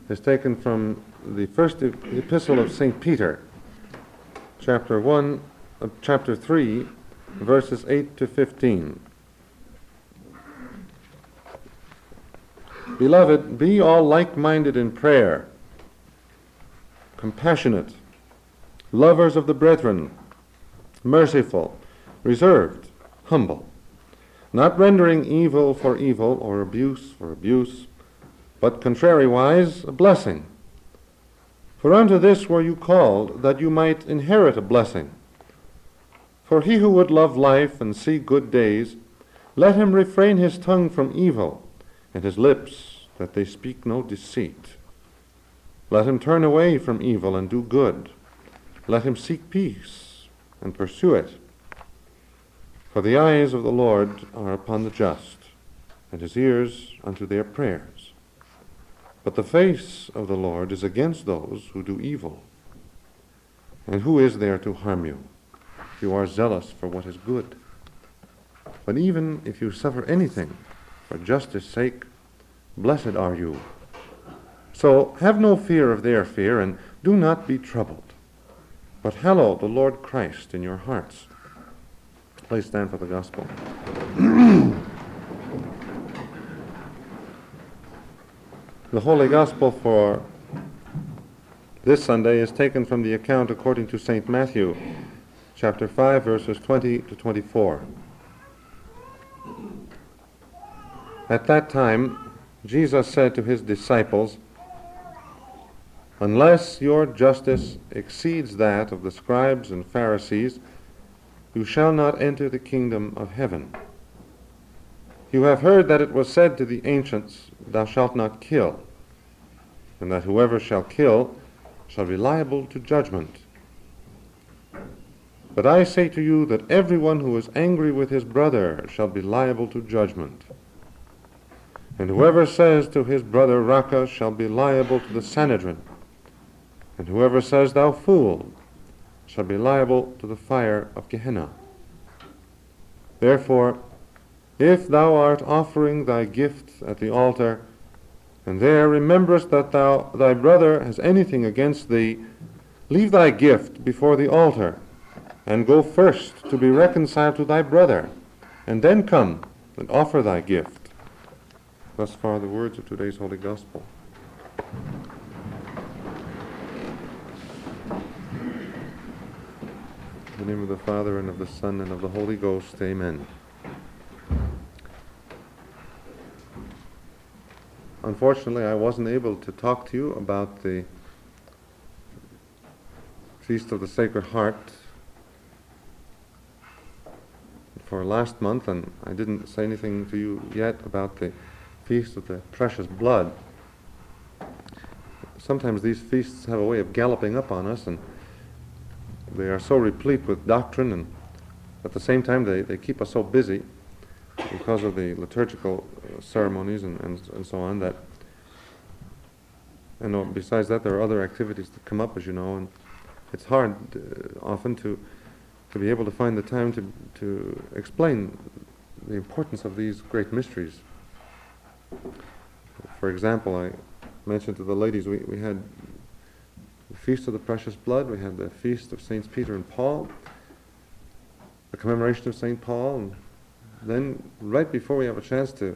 is taken from the first epistle of St. Peter, chapter 3, verses 8 to 15. Beloved, be all like-minded in prayer, compassionate, lovers of the brethren, merciful, reserved, humble, not rendering evil for evil or abuse for abuse, but contrariwise a blessing. For unto this were you called, that you might inherit a blessing. For he who would love life and see good days, let him refrain his tongue from evil, and his lips, that they speak no deceit. Let him turn away from evil and do good. Let him seek peace and pursue it. For the eyes of the Lord are upon the just, and his ears unto their prayers. But the face of the Lord is against those who do evil. And who is there to harm you? You are zealous for what is good. But even if you suffer anything for justice' sake, blessed are you. So have no fear of their fear, and do not be troubled, but hallow the Lord Christ in your hearts. Please stand for the gospel. The Holy Gospel for this Sunday is taken from the account according to St. Matthew, chapter 5, verses 20 to 24. At that time, Jesus said to his disciples, "Unless your justice exceeds that of the scribes and Pharisees, you shall not enter the kingdom of heaven. You have heard that it was said to the ancients, 'Thou shalt not kill,' and that whoever shall kill shall be liable to judgment. But I say to you that everyone who is angry with his brother shall be liable to judgment. And whoever says to his brother, 'Raca,' shall be liable to the Sanhedrin. And whoever says, 'Thou fool,' shall be liable to the fire of Gehenna. Therefore, if thou art offering thy gift at the altar, and there rememberest that thy brother has anything against thee, leave thy gift before the altar, and go first to be reconciled to thy brother, and then come and offer thy gift." Thus far the words of today's Holy Gospel. In the name of the Father, and of the Son, and of the Holy Ghost, amen. Unfortunately, I wasn't able to talk to you about the Feast of the Sacred Heart for last month, and I didn't say anything to you yet about the Feast of the Precious Blood. Sometimes these feasts have a way of galloping up on us, and they are so replete with doctrine, and at the same time they keep us so busy because of the liturgical ceremonies and so on, that, and besides that there are other activities that come up, as you know, and it's hard often to be able to find the time to explain the importance of these great mysteries. For example, I mentioned to the ladies, we had the Feast of the Precious Blood, we had the Feast of Saints Peter and Paul, the commemoration of St. Paul, and then right before we have a chance to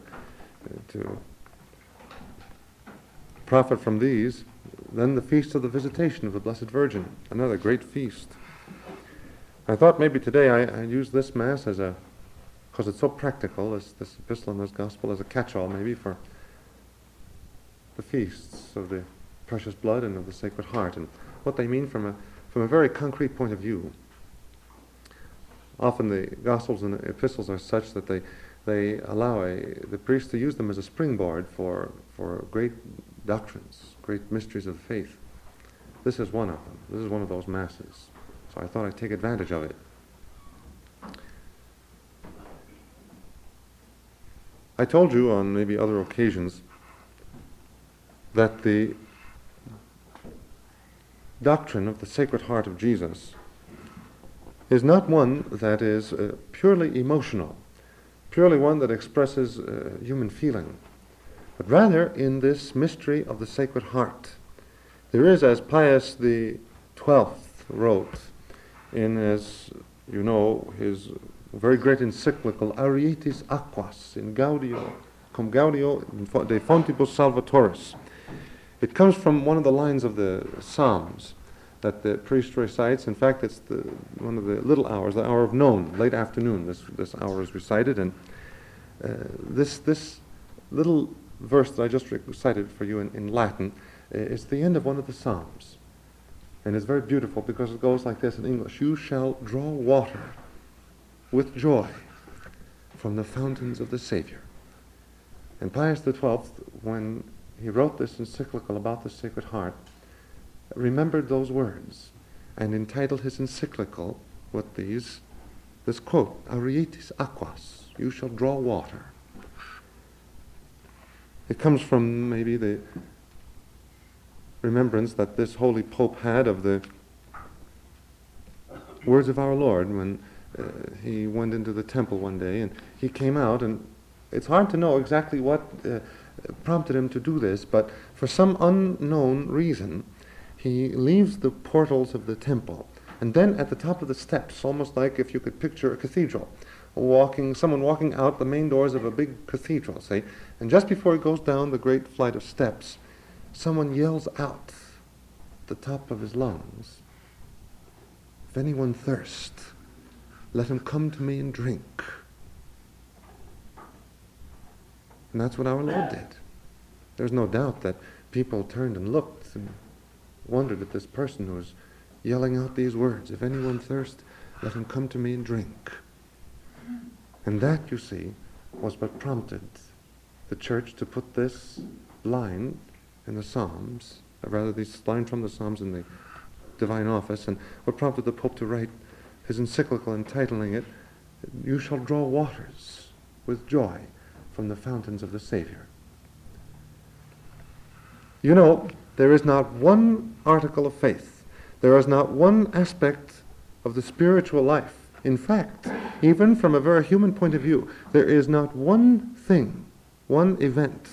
profit from these, then the Feast of the Visitation of the Blessed Virgin, another great feast. I thought maybe today I'd use this Mass because it's so practical, this epistle and this Gospel, as a catch-all maybe for the feasts of the Precious Blood and of the Sacred Heart, and what they mean from a very concrete point of view. Often the Gospels and the epistles are such that they allow the priest to use them as a springboard for great doctrines, great mysteries of faith. This is one of them. This is one of those Masses. So I thought I'd take advantage of it. I told you on maybe other occasions that the doctrine of the Sacred Heart of Jesus is not one that is purely emotional, purely one that expresses human feeling. but rather in this mystery of the Sacred Heart. There is, as Pius the XII wrote in, as you know, his very great encyclical Arietis Aquas in Gaudio, cum Gaudio de Fontibus Salvatoris. It comes from one of the lines of the Psalms that the priest recites. In fact, it's one of the little hours, the hour of noon, late afternoon. This hour is recited, and this little verse that I just recited for you in Latin is the end of one of the Psalms, and it's very beautiful because it goes like this in English: "You shall draw water with joy from the fountains of the Savior." And Pius XII, when he wrote this encyclical about the Sacred Heart, remembered those words and entitled his encyclical with this quote, Arietis Aquas, "You shall draw water." It comes from maybe the remembrance that this holy Pope had of the words of our Lord when he went into the temple one day, and he came out, and it's hard to know exactly what prompted him to do this, but for some unknown reason, he leaves the portals of the temple, and then at the top of the steps, almost like if you could picture a cathedral, someone walking out the main doors of a big cathedral, say, and just before he goes down the great flight of steps, someone yells out at the top of his lungs, "If anyone thirst, let him come to me and drink." And that's what our Lord did. There's no doubt that people turned and looked and wondered at this person who was yelling out these words, "If anyone thirst, let him come to me and drink." And that, you see, was what prompted the Church to put this line in the Psalms, or rather this line from the Psalms in the Divine Office, and what prompted the Pope to write his encyclical entitling it, "You shall draw waters with joy from the fountains of the Savior." You know, there is not one article of faith, there is not one aspect of the spiritual life. In fact, even from a very human point of view, there is not one thing, one event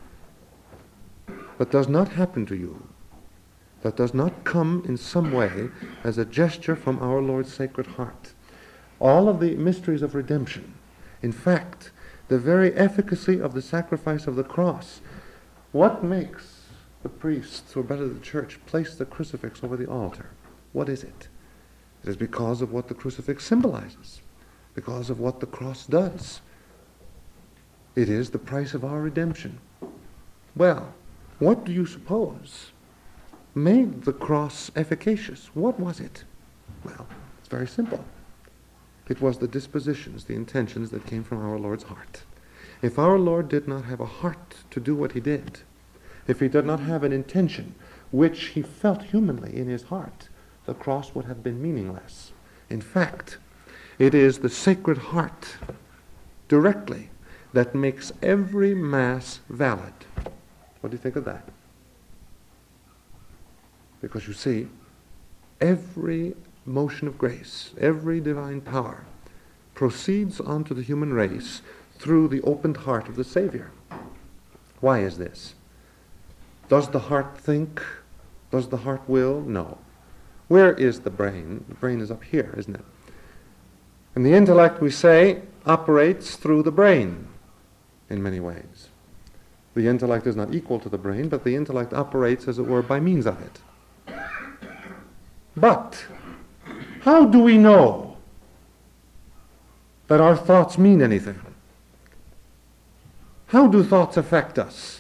that does not happen to you, that does not come in some way as a gesture from our Lord's Sacred Heart. All of the mysteries of redemption, in fact, the very efficacy of the sacrifice of the cross. What makes the priests, or better the Church, place the crucifix over the altar? What is it? It is because of what the crucifix symbolizes, because of what the cross does. It is the price of our redemption. Well, what do you suppose made the cross efficacious? What was it? Well, it's very simple. It was the dispositions, the intentions that came from our Lord's heart. If our Lord did not have a heart to do what he did, if he did not have an intention which he felt humanly in his heart, the cross would have been meaningless. In fact, it is the Sacred Heart directly that makes every Mass valid. What do you think of that? Because you see, every motion of grace, every divine power proceeds onto the human race through the opened heart of the Savior. Why is this? Does the heart think? Does the heart will? No. Where is the brain? The brain is up here, isn't it? And the intellect, we say, operates through the brain in many ways. The intellect is not equal to the brain, but the intellect operates, as it were, by means of it. But how do we know that our thoughts mean anything? How do thoughts affect us?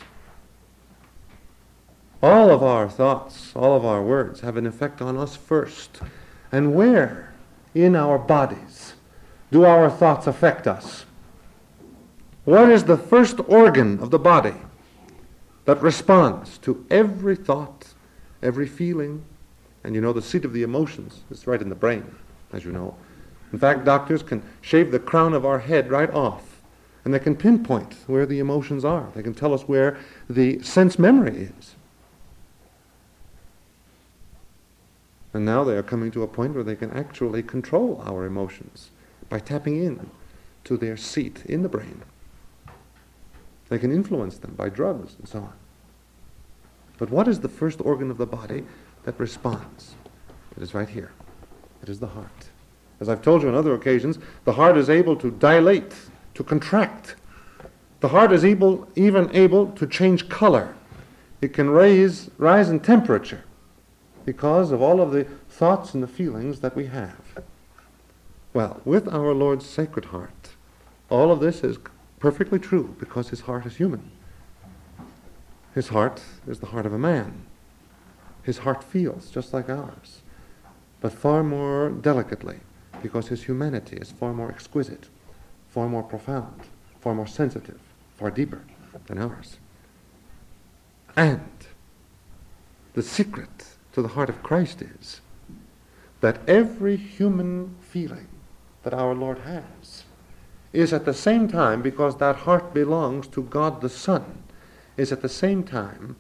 All of our thoughts, all of our words have an effect on us first. And where in our bodies do our thoughts affect us? What is the first organ of the body that responds to every thought, every feeling? And you know, the seat of the emotions is right in the brain, as you know. In fact, doctors can shave the crown of our head right off, and they can pinpoint where the emotions are. They can tell us where the sense memory is. And now they are coming to a point where they can actually control our emotions by tapping in to their seat in the brain. They can influence them by drugs and so on. But what is the first organ of the body that responds? It is right here. It is the heart. As I've told you on other occasions, the heart is able to dilate, to contract. The heart is even able to change color. It can rise in temperature because of all of the thoughts and the feelings that we have. Well, with our Lord's Sacred Heart, all of this is perfectly true because his heart is human. His heart is the heart of a man. His heart feels just like ours, but far more delicately because his humanity is far more exquisite, far more profound, far more sensitive, far deeper than ours. And the secret to the heart of Christ is that every human feeling that our Lord has is at the same time, because that heart belongs to God the Son, is at the same time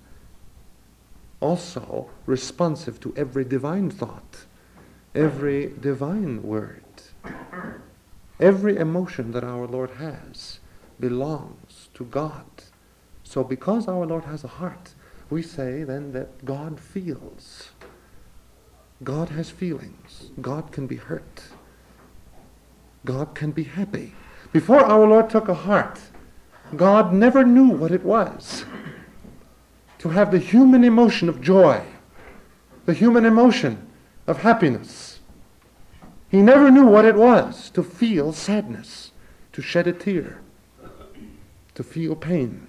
also responsive to every divine thought, every divine word. Every emotion that our Lord has belongs to God. So because our Lord has a heart, we say then that God feels. God has feelings. God can be hurt. God can be happy. Before our Lord took a heart, God never knew what it was to have the human emotion of joy, the human emotion of happiness. He never knew what it was to feel sadness, to shed a tear, to feel pain.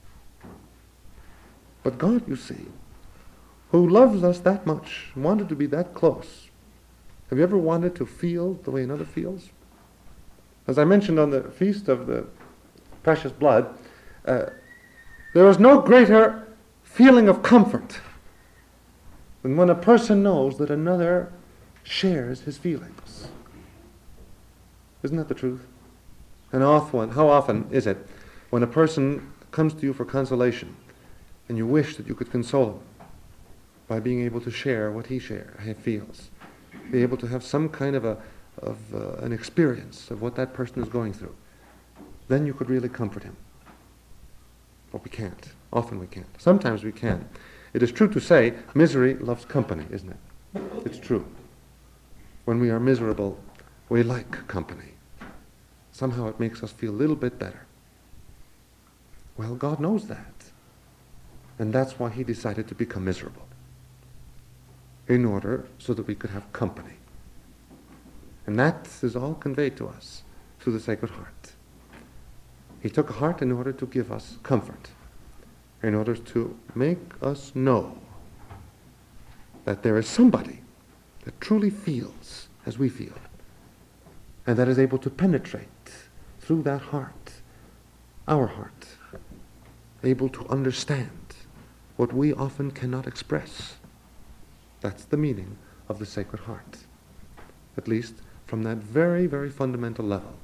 But God, you see, who loves us that much, wanted to be that close. Have you ever wanted to feel the way another feels? As I mentioned on the Feast of the Precious Blood, there is no greater feeling of comfort than when a person knows that another shares his feelings. Isn't that the truth? And how often is it when a person comes to you for consolation and you wish that you could console him by being able to share what he feels, be able to have some kind of an experience of what that person is going through, then you could really comfort him. But we can't. Often we can't. Sometimes we can. It is true to say misery loves company, isn't it? It's true. When we are miserable, we like company. Somehow it makes us feel a little bit better. Well, God knows that. And that's why he decided to become miserable, in order so that we could have company. And that is all conveyed to us through the Sacred Heart. He took a heart in order to give us comfort, in order to make us know that there is somebody that truly feels as we feel, and that is able to penetrate through that heart, our heart, able to understand what we often cannot express. That's the meaning of the Sacred Heart, at least from that very, very fundamental level.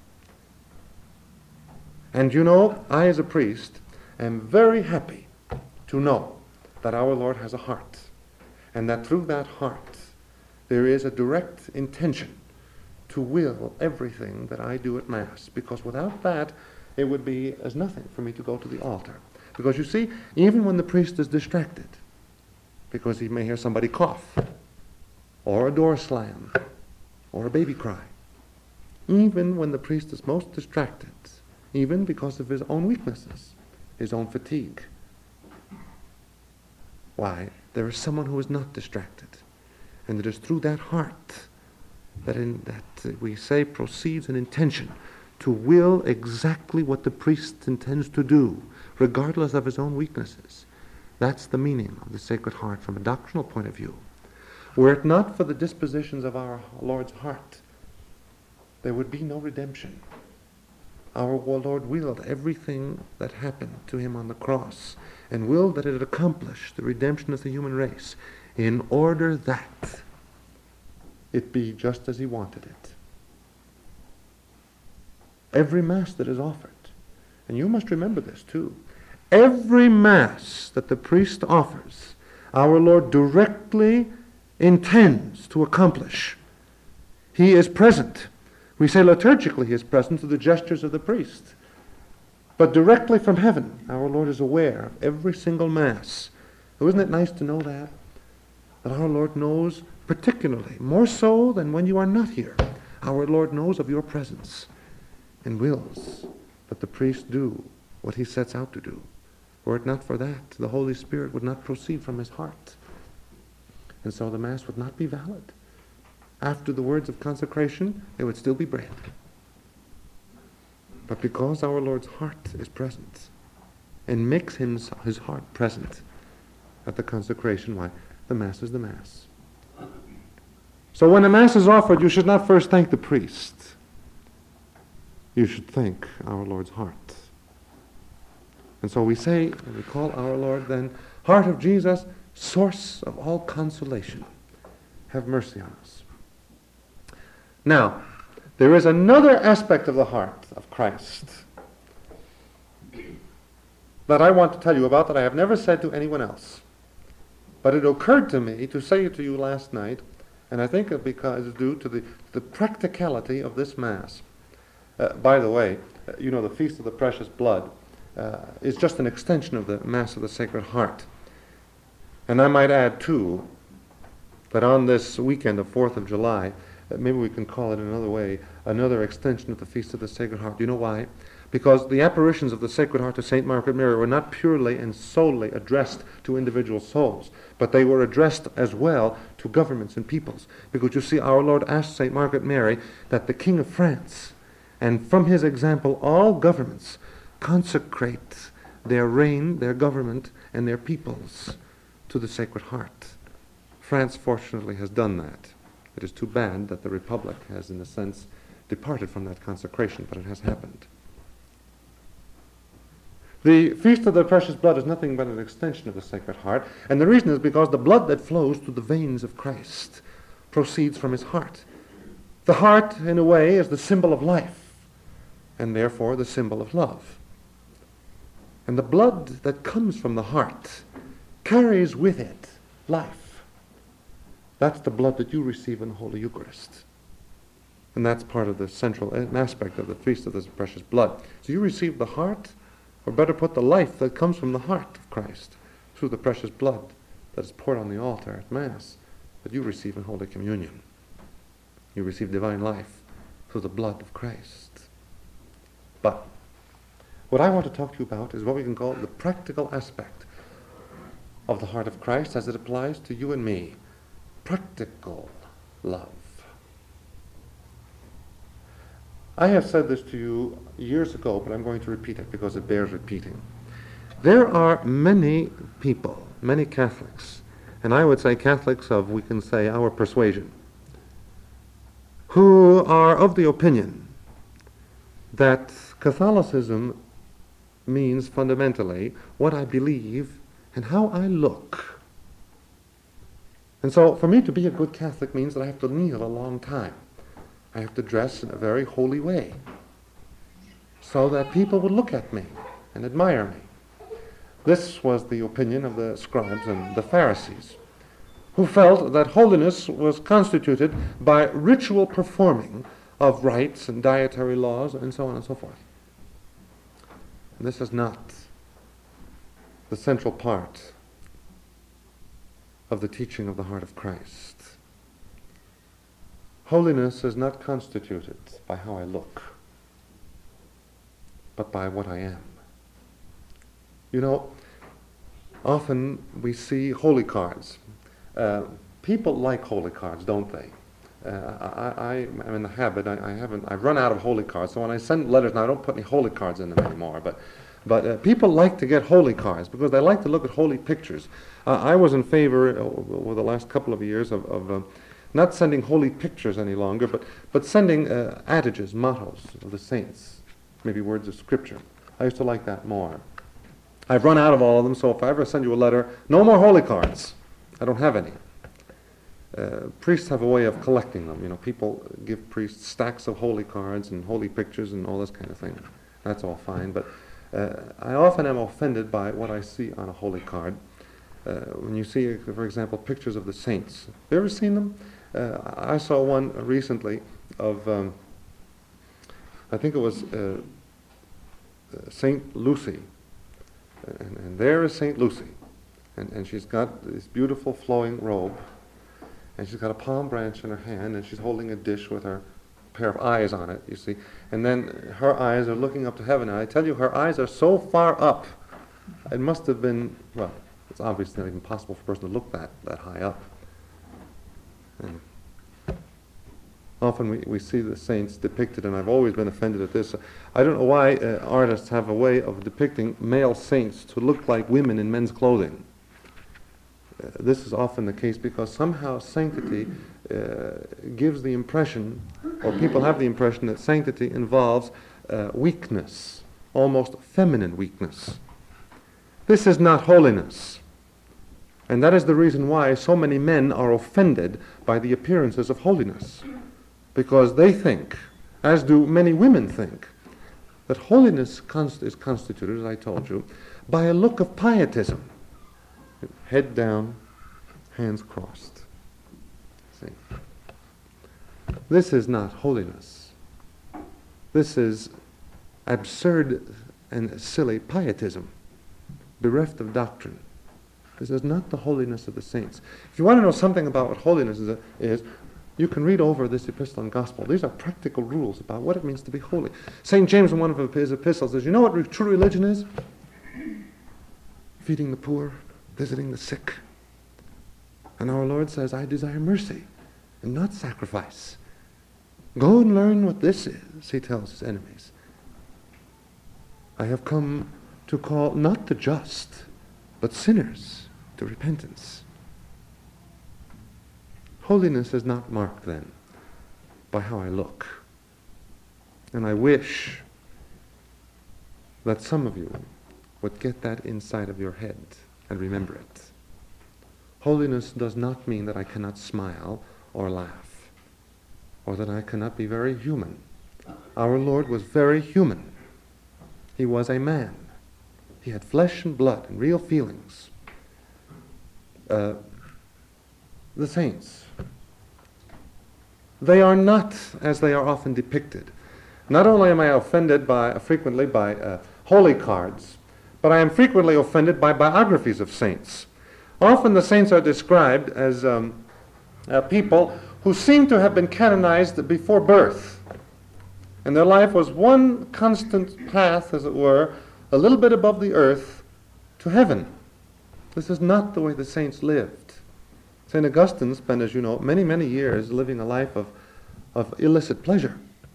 And you know, I as a priest am very happy to know that our Lord has a heart, and that through that heart there is a direct intention to will everything that I do at Mass, because without that it would be as nothing for me to go to the altar. Because you see, even when the priest is distracted, because he may hear somebody cough, or a door slam, or a baby cry, even when the priest is most distracted, even because of his own weaknesses, his own fatigue, why, there is someone who is not distracted. And it is through that heart that we say proceeds an intention to will exactly what the priest intends to do, regardless of his own weaknesses. That's the meaning of the Sacred Heart from a doctrinal point of view. Were it not for the dispositions of our Lord's heart, there would be no redemption. Our Lord willed everything that happened to him on the cross, and willed that it accomplish the redemption of the human race, in order that it be just as he wanted it. Every Mass that is offered, and you must remember this too, every Mass that the priest offers, our Lord directly intends to accomplish. He is present. We say liturgically he is present through the gestures of the priest. but directly from heaven. Our Lord is aware of every single Mass. So isn't it nice to know that? That our Lord knows particularly, more so than when you are not here. Our Lord knows of your presence and wills that the priest do what he sets out to do. Were it not for that, the Holy Spirit would not proceed from his heart. And so the Mass would not be valid. After the words of consecration, there would still be bread. But because our Lord's heart is present and makes his heart present at the consecration, why, the Mass is the Mass. So when a Mass is offered, you should not first thank the priest. You should thank our Lord's heart. And so we say, and we call our Lord then, Heart of Jesus, source of all consolation. Have mercy on us. Now, there is another aspect of the heart of Christ that I want to tell you about that I have never said to anyone else. But it occurred to me to say it to you last night, and I think it's due to the practicality of this Mass. By the way, you know, the Feast of the Precious Blood is just an extension of the Mass of the Sacred Heart. And I might add, too, that on this weekend of 4th of July, maybe we can call it another way, another extension of the Feast of the Sacred Heart. Do you know why? Because the apparitions of the Sacred Heart to St. Margaret Mary were not purely and solely addressed to individual souls, but they were addressed as well to governments and peoples. Because you see, our Lord asked St. Margaret Mary that the King of France, and from his example all governments, consecrate their reign, their government, and their peoples to the Sacred Heart. France, fortunately, has done that. It is too bad that the Republic has, in a sense, departed from that consecration, but it has happened. The Feast of the Precious Blood is nothing but an extension of the Sacred Heart, and the reason is because the blood that flows through the veins of Christ proceeds from his heart. The heart, in a way, is the symbol of life, and therefore the symbol of love. And the blood that comes from the heart carries with it life. That's the blood that you receive in the Holy Eucharist. And that's part of the central aspect of the Feast of the Precious Blood. So you receive the heart, or better put, the life that comes from the heart of Christ through the precious blood that is poured on the altar at Mass that you receive in Holy Communion. You receive divine life through the blood of Christ. But what I want to talk to you about is what we can call the practical aspect of the heart of Christ as it applies to you and me. Practical love. I have said this to you years ago, but I'm going to repeat it because it bears repeating. There are many people, many Catholics, and I would say Catholics of, we can say, our persuasion, who are of the opinion that Catholicism means fundamentally what I believe and how I look. And so for me to be a good Catholic means that I have to kneel a long time. I have to dress in a very holy way so that people would look at me and admire me. This was the opinion of the scribes and the Pharisees, who felt that holiness was constituted by ritual performing of rites and dietary laws and so on and so forth. And this is not the central part of the teaching of the heart of Christ. Holiness is not constituted by how I look, but by what I am. You know, often we see holy cards. People like holy cards, don't they? I'm in the habit. I've run out of holy cards. So when I send letters now, I don't put any holy cards in them anymore. But people like to get holy cards because they like to look at holy pictures. I was in favor over the last couple of years of not sending holy pictures any longer, but sending adages, mottos of the saints, maybe words of Scripture. I used to like that more. I've run out of all of them, so if I ever send you a letter, no more holy cards. I don't have any. Priests have a way of collecting them. You know, people give priests stacks of holy cards and holy pictures and all this kind of thing. That's all fine, but I often am offended by what I see on a holy card. When you see, for example, pictures of the saints. Have you ever seen them? I saw one recently of, I think it was Saint Lucy. And there is Saint Lucy. And she's got this beautiful flowing robe. And she's got a palm branch in her hand, and she's holding a dish with her pair of eyes on it, you see. And then her eyes are looking up to heaven. And I tell you, her eyes are so far up, it must have been, well, it's obviously not even possible for a person to look that high up. And often we see the saints depicted, and I've always been offended at this. I don't know why artists have a way of depicting male saints to look like women in men's clothing. This is often the case because somehow sanctity gives the impression, or people have the impression, that sanctity involves weakness, almost feminine weakness. This is not holiness. And that is the reason why so many men are offended by the appearances of holiness. Because they think, as do many women think, that holiness is constituted, as I told you, by a look of pietism. Head down, hands crossed. See? This is not holiness. This is absurd and silly pietism, bereft of doctrine. This is not the holiness of the saints. If you want to know something about what holiness is, you can read over this epistle and gospel. These are practical rules about what it means to be holy. St. James, in one of his epistles, says, you know what true religion is? Feeding the poor, visiting the sick. And our Lord says, I desire mercy and not sacrifice. Go and learn what this is, he tells his enemies. I have come to call not the just, but sinners to repentance. Holiness is not marked, then, by how I look. And I wish that some of you would get that inside of your head and remember it. Holiness does not mean that I cannot smile or laugh, or that I cannot be very human. Our Lord was very human. He was a man. He had flesh and blood and real feelings. The saints, they are not as they are often depicted. Not only am I offended frequently by holy cards, but I am frequently offended by biographies of saints. Often the saints are described as people who seem to have been canonized before birth. And their life was one constant path, as it were, a little bit above the earth to heaven. This is not the way the saints lived. St. Augustine spent, as you know, many, many years living a life of illicit pleasure.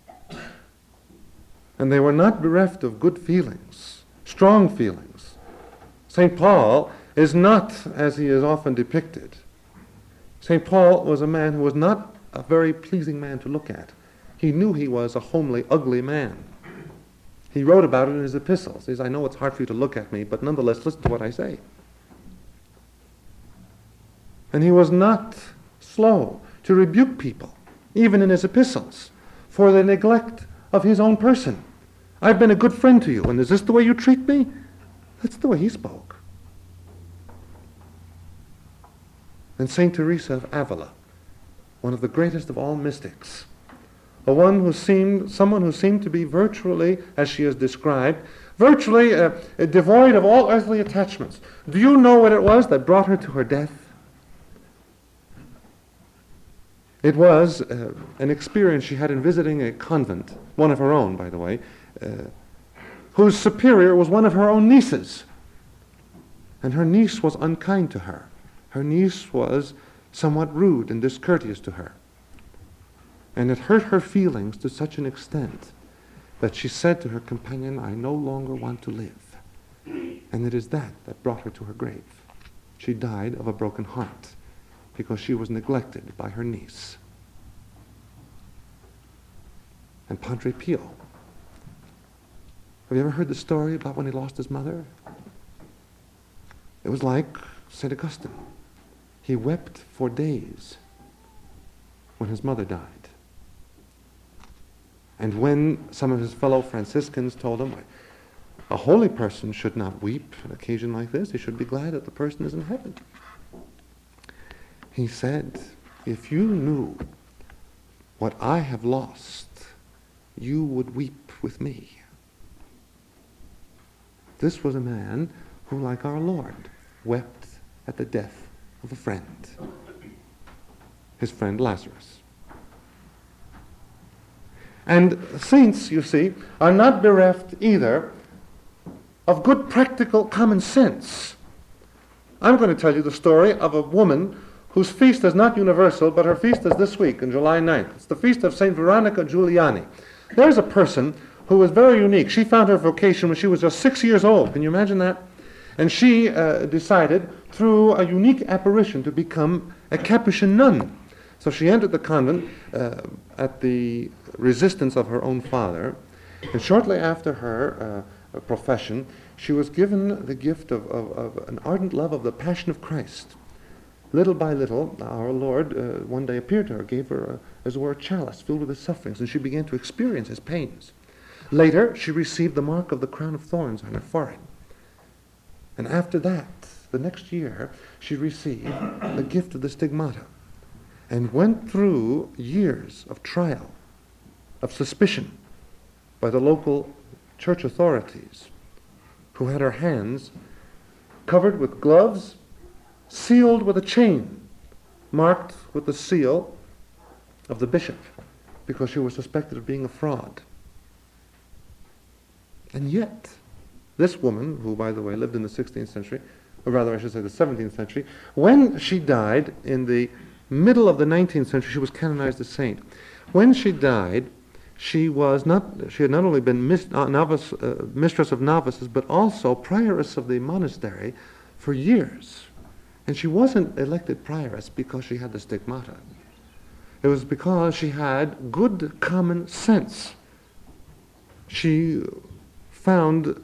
And they were not bereft of good feelings, strong feelings. St. Paul is not as he is often depicted. St. Paul was a man who was not a very pleasing man to look at. He knew he was a homely, ugly man. He wrote about it in his epistles. He says, I know it's hard for you to look at me, but nonetheless, listen to what I say. And he was not slow to rebuke people, even in his epistles, for the neglect of his own person. I've been a good friend to you, and is this the way you treat me? That's the way he spoke. And St. Teresa of Avila, one of the greatest of all mystics, someone who seemed to be virtually, as she is described, virtually devoid of all earthly attachments. Do you know what it was that brought her to her death? It was an experience she had in visiting a convent, one of her own, by the way, whose superior was one of her own nieces. And her niece was unkind to her. Her niece was somewhat rude and discourteous to her. And it hurt her feelings to such an extent that she said to her companion, I no longer want to live. And it is that brought her to her grave. She died of a broken heart because she was neglected by her niece. And Padre Pio. Have you ever heard the story about when he lost his mother? It was like St. Augustine. He wept for days when his mother died. And when some of his fellow Franciscans told him, a holy person should not weep on an occasion like this, he should be glad that the person is in heaven. He said, if you knew what I have lost, you would weep with me. This was a man who, like our Lord, wept at the death of a friend, his friend Lazarus. And saints, you see, are not bereft either of good practical common sense. I'm going to tell you the story of a woman whose feast is not universal, but her feast is this week, on July 9th. It's the feast of St. Veronica Giuliani. There's a person who was very unique. She found her vocation when she was just 6 years old. Can you imagine that? And she decided, through a unique apparition, to become a Capuchin nun. So she entered the convent at the resistance of her own father, and shortly after her profession, she was given the gift of an ardent love of the Passion of Christ. Little by little, our Lord one day appeared to her, gave her, as it were, a chalice filled with his sufferings, and she began to experience his pains. Later, she received the mark of the crown of thorns on her forehead. And after that, the next year, she received the gift of the stigmata, and went through years of trial, of suspicion by the local church authorities, who had her hands covered with gloves, sealed with a chain, marked with the seal of the bishop, because she was suspected of being a fraud. And yet, this woman, who, by the way, lived in the 16th century, or rather I should say the 17th century, when she died in the middle of the 19th century, she was canonized a saint. When she died, she had not only been mistress of novices, but also prioress of the monastery for years. And she wasn't elected prioress because she had the stigmata. It was because she had good common sense. She found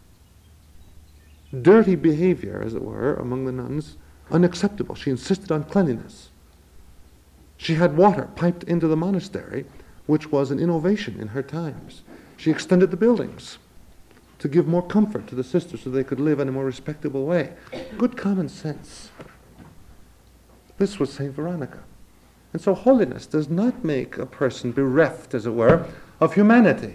dirty behavior, as it were, among the nuns unacceptable. She insisted on cleanliness. She had water piped into the monastery, which was an innovation in her times. She extended the buildings to give more comfort to the sisters so they could live in a more respectable way. Good common sense. This was St. Veronica. And so holiness does not make a person bereft, as it were, of humanity.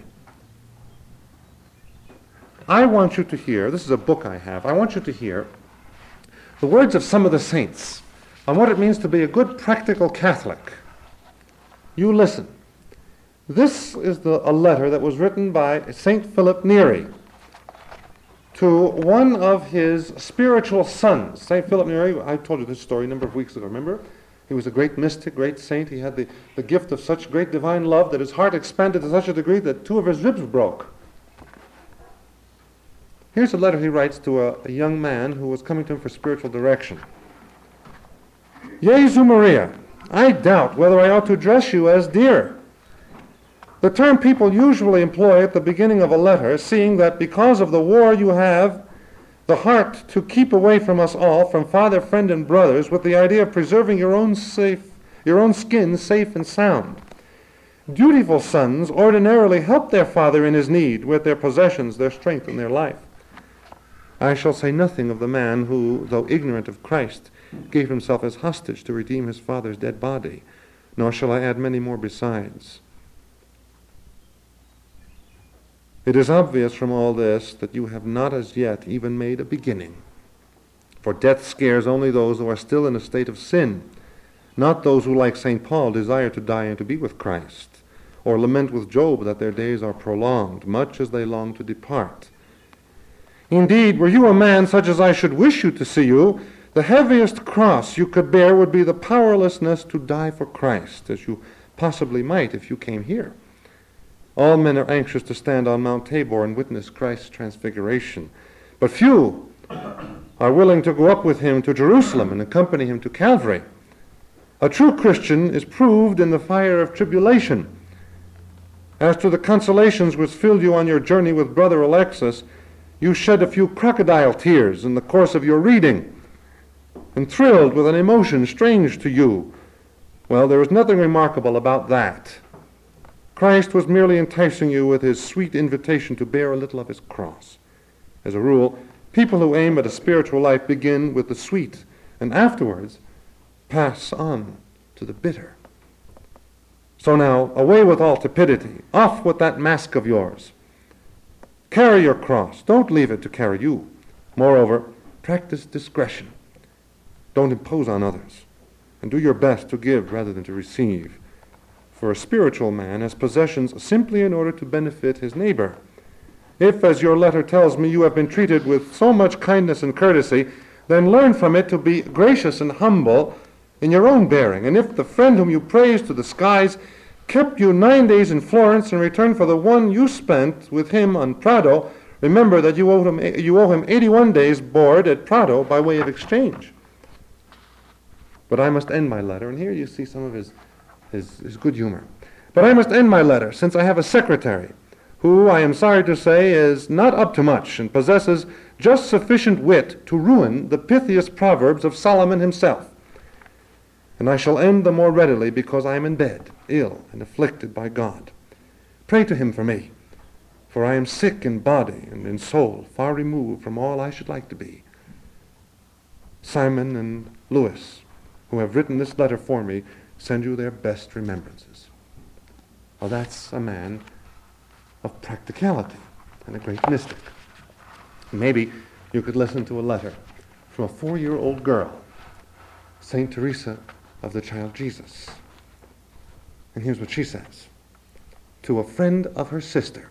I want you to hear, this is a book I have, I want you to hear the words of some of the saints on what it means to be a good practical Catholic. You listen. This is a letter that was written by St. Philip Neri to one of his spiritual sons. St. Philip Neri, I told you this story a number of weeks ago, remember? He was a great mystic, great saint. He had the gift of such great divine love that his heart expanded to such a degree that 2 of his ribs broke. Here's a letter he writes to a young man who was coming to him for spiritual direction. Jesu Maria, I doubt whether I ought to address you as dear. The term people usually employ at the beginning of a letter, seeing that because of the war you have the heart to keep away from us all, from father, friend, and brothers, with the idea of preserving your own skin safe and sound. Dutiful sons ordinarily help their father in his need with their possessions, their strength, and their life. I shall say nothing of the man who, though ignorant of Christ, gave himself as hostage to redeem his father's dead body, nor shall I add many more besides. It is obvious from all this that you have not as yet even made a beginning, for death scares only those who are still in a state of sin, not those who, like St. Paul, desire to die and to be with Christ, or lament with Job that their days are prolonged, much as they long to depart. Indeed, were you a man such as I should wish you to see you, the heaviest cross you could bear would be the powerlessness to die for Christ, as you possibly might if you came here. All men are anxious to stand on Mount Tabor and witness Christ's transfiguration, but few are willing to go up with him to Jerusalem and accompany him to Calvary. A true Christian is proved in the fire of tribulation. As to the consolations which filled you on your journey with Brother Alexis, you shed a few crocodile tears in the course of your reading, and thrilled with an emotion strange to you. Well, there is nothing remarkable about that. Christ was merely enticing you with his sweet invitation to bear a little of his cross. As a rule, people who aim at a spiritual life begin with the sweet, and afterwards pass on to the bitter. So now, away with all tepidity, off with that mask of yours. Carry your cross. Don't leave it to carry you. Moreover, practice discretion. Don't impose on others. And do your best to give rather than to receive. For a spiritual man has possessions simply in order to benefit his neighbor. If, as your letter tells me, you have been treated with so much kindness and courtesy, then learn from it to be gracious and humble in your own bearing. And if the friend whom you praised to the skies kept you 9 days in Florence in return for the one you spent with him on Prado, remember that you owe him 81 days board at Prado by way of exchange. But I must end my letter, and here you see some of his good humor. But I must end my letter, since I have a secretary, who, I am sorry to say, is not up to much, and possesses just sufficient wit to ruin the pithiest proverbs of Solomon himself. And I shall end the more readily because I am in bed, ill and afflicted by God. Pray to him for me, for I am sick in body and in soul, far removed from all I should like to be. Simon and Louis, who have written this letter for me, send you their best remembrances. Well, that's a man of practicality and a great mystic. Maybe you could listen to a letter from a 4-year-old girl, St. Teresa of the Child Jesus. And here's what she says. To a friend of her sister.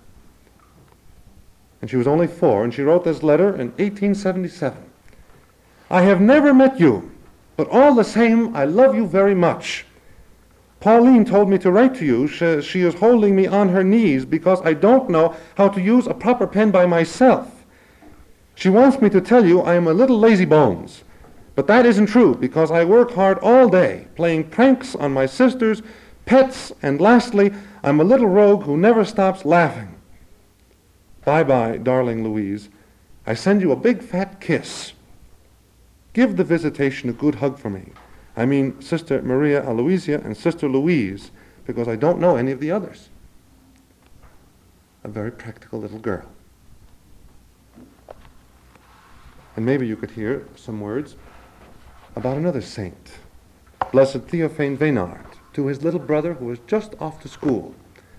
And she was only 4, and she wrote this letter in 1877. I have never met you, but all the same, I love you very much. Pauline told me to write to you. She is holding me on her knees because I don't know how to use a proper pen by myself. She wants me to tell you I am a little lazy bones. But that isn't true, because I work hard all day, playing pranks on my sisters, pets, and lastly, I'm a little rogue who never stops laughing. Bye-bye, darling Louise. I send you a big fat kiss. Give the visitation a good hug for me. I mean Sister Maria Aloysia and Sister Louise, because I don't know any of the others. A very practical little girl. And maybe you could hear some words about another saint, Blessed Théophane Vénard, to his little brother who was just off to school.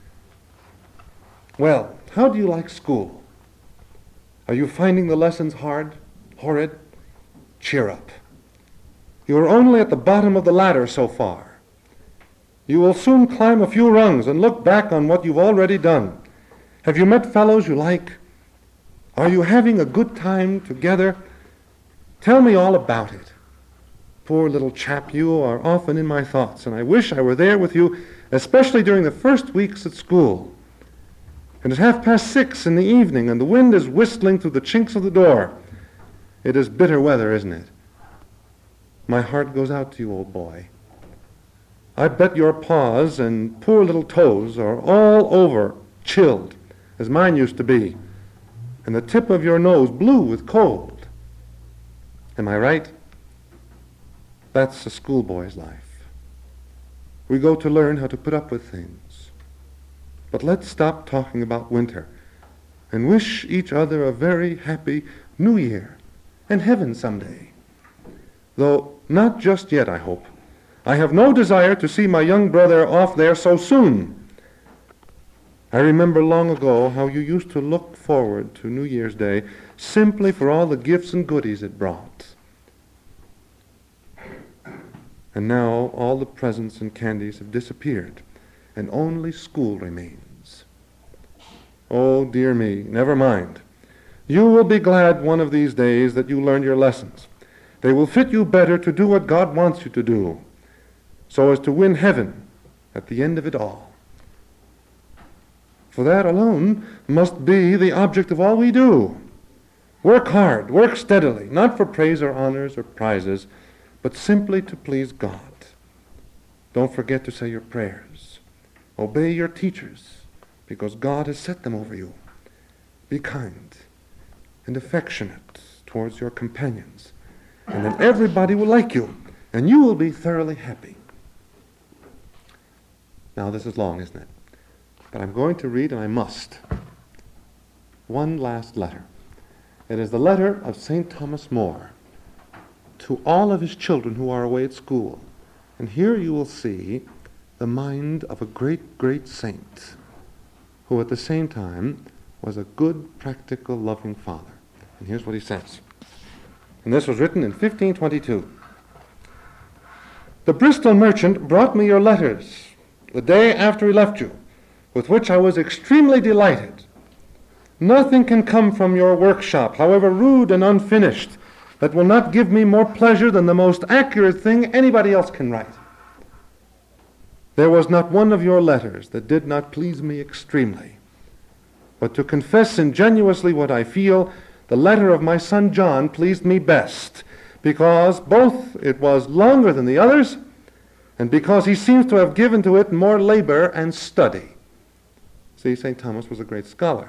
Well, how do you like school? Are you finding the lessons hard, horrid? Cheer up. You are only at the bottom of the ladder so far. You will soon climb a few rungs and look back on what you've already done. Have you met fellows you like? Are you having a good time together? Tell me all about it. Poor little chap, you are often in my thoughts, and I wish I were there with you, especially during the first weeks at school. And it's 6:30 in the evening, and the wind is whistling through the chinks of the door. It is bitter weather, isn't it? My heart goes out to you, old boy. I bet your paws and poor little toes are all over chilled, as mine used to be, and the tip of your nose blue with cold. Am I right? That's a schoolboy's life. We go to learn how to put up with things. But let's stop talking about winter and wish each other a very happy New Year and heaven someday. Though not just yet, I hope. I have no desire to see my young brother off there so soon. I remember long ago how you used to look forward to New Year's Day simply for all the gifts and goodies it brought. And now all the presents and candies have disappeared, and only school remains. Oh, dear me, never mind. You will be glad one of these days that you learned your lessons. They will fit you better to do what God wants you to do, so as to win heaven at the end of it all. For that alone must be the object of all we do. Work hard, work steadily, not for praise or honors or prizes, but simply to please God. Don't forget to say your prayers. Obey your teachers, because God has set them over you. Be kind and affectionate towards your companions, and then everybody will like you, and you will be thoroughly happy. Now, this is long, isn't it? But I'm going to read, and I must, one last letter. It is the letter of St. Thomas More to all of his children who are away at school. And here you will see the mind of a great, great saint, who at the same time was a good, practical, loving father. And here's what he says. And this was written in 1522. The Bristol merchant brought me your letters the day after he left you, with which I was extremely delighted. Nothing can come from your workshop, however rude and unfinished, that will not give me more pleasure than the most accurate thing anybody else can write. There was not one of your letters that did not please me extremely. But to confess ingenuously what I feel, the letter of my son John pleased me best, because both it was longer than the others, and because he seems to have given to it more labor and study. See, St. Thomas was a great scholar.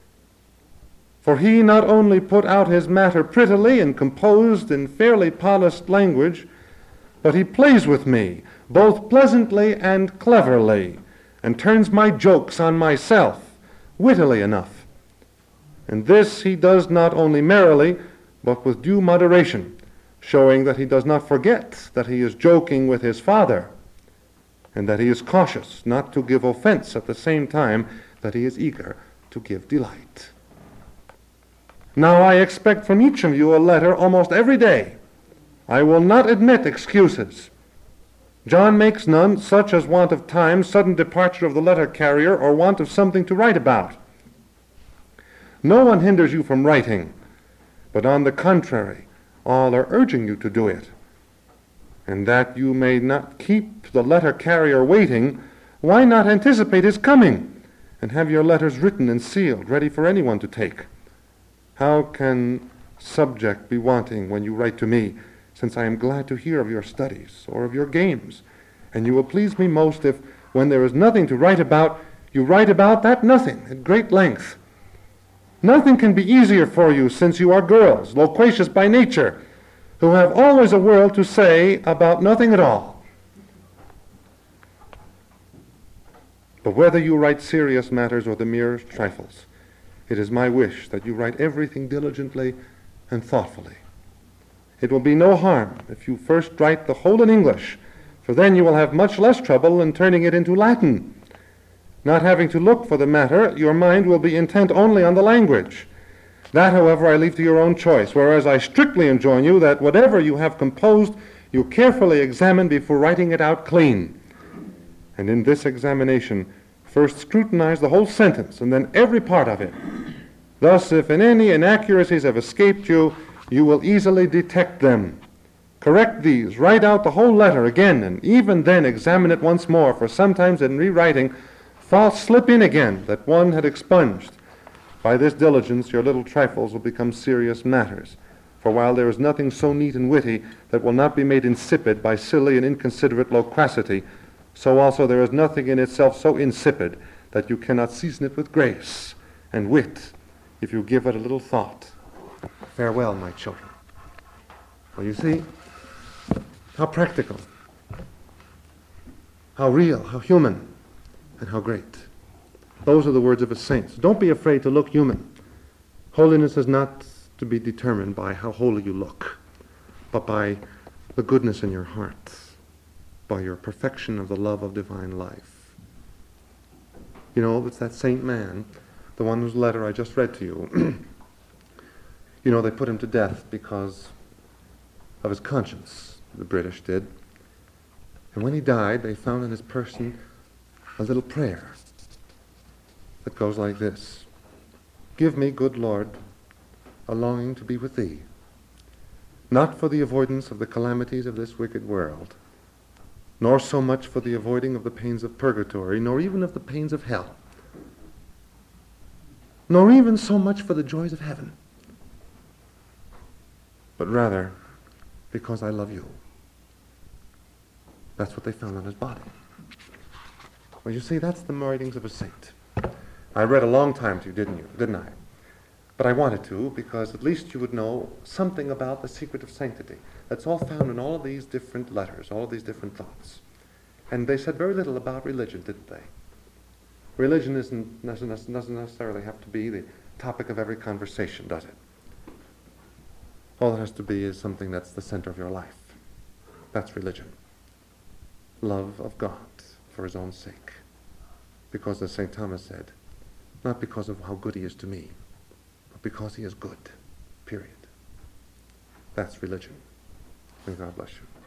For he not only put out his matter prettily and composed in fairly polished language, but he plays with me, both pleasantly and cleverly, and turns my jokes on myself, wittily enough. And this he does not only merrily, but with due moderation, showing that he does not forget that he is joking with his father, and that he is cautious not to give offense at the same time that he is eager to give delight. Now I expect from each of you a letter almost every day. I will not admit excuses. John makes none, such as want of time, sudden departure of the letter carrier, or want of something to write about. No one hinders you from writing, but on the contrary, all are urging you to do it. And that you may not keep the letter carrier waiting, why not anticipate his coming, and have your letters written and sealed, ready for anyone to take? How can subject be wanting when you write to me, since I am glad to hear of your studies or of your games, and you will please me most if, when there is nothing to write about, you write about that nothing at great length. Nothing can be easier for you, since you are girls, loquacious by nature, who have always a word to say about nothing at all. But whether you write serious matters or the merest trifles, it is my wish that you write everything diligently and thoughtfully. It will be no harm if you first write the whole in English, for then you will have much less trouble in turning it into Latin. Not having to look for the matter, your mind will be intent only on the language. That, however, I leave to your own choice, whereas I strictly enjoin you that whatever you have composed, you carefully examine before writing it out clean. And in this examination, first scrutinize the whole sentence, and then every part of it. Thus, if in any inaccuracies have escaped you, you will easily detect them. Correct these, write out the whole letter again, and even then examine it once more, for sometimes in rewriting, faults slip in again that one had expunged. By this diligence, your little trifles will become serious matters. For while there is nothing so neat and witty that will not be made insipid by silly and inconsiderate loquacity, so also there is nothing in itself so insipid that you cannot season it with grace and wit if you give it a little thought. Farewell, my children. Well, you see, how practical, how real, how human, and how great. Those are the words of a saint. Don't be afraid to look human. Holiness is not to be determined by how holy you look, but by the goodness in your heart, by your perfection of the love of divine life. You know, it's that saint man, the one whose letter I just read to you. You know, they put him to death because of his conscience, the British did. And when he died, they found in his person a little prayer that goes like this: Give me, good Lord, a longing to be with thee, not for the avoidance of the calamities of this wicked world, nor so much for the avoiding of the pains of purgatory, nor even of the pains of hell, nor even so much for the joys of heaven, but rather because I love you. That's what they found on his body. Well, you see, that's the writings of a saint. I read a long time to you, didn't I? But I wanted to, because at least you would know something about the secret of sanctity. That's all found in all of these different letters, all of these different thoughts. And they said very little about religion, didn't they? Religion doesn't necessarily have to be the topic of every conversation, does it? All it has to be is something that's the center of your life. That's religion. Love of God for his own sake. Because as St. Thomas said, not because of how good he is to me, but because he is good, period. That's religion. May God bless you.